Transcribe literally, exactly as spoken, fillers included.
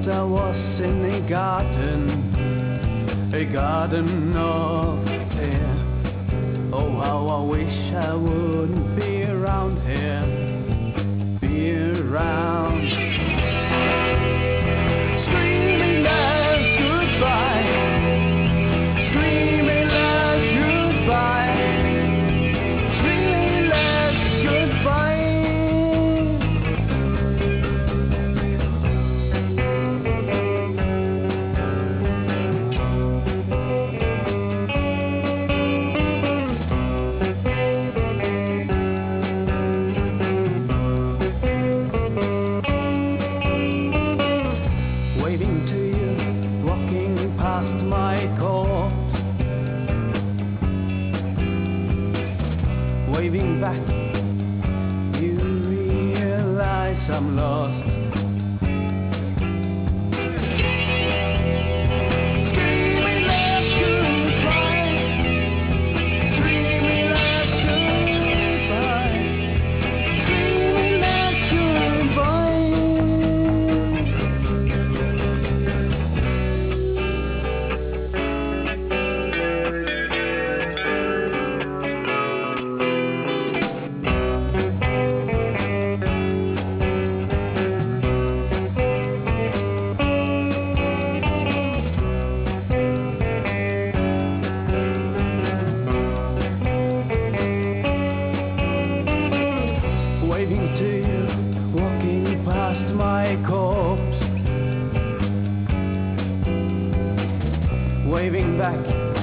once I was in a garden, a garden of fear. Oh, how I wish I wouldn't be around here, be around. Screaming last goodbye, screaming last goodbye, screaming last goodbye. Waving to you, walking past my corpse, waving back, you realize I'm lost. Screaming last goodbye, screaming last goodbye, screaming last goodbye. Waving to you, walking past my corpse, waving back.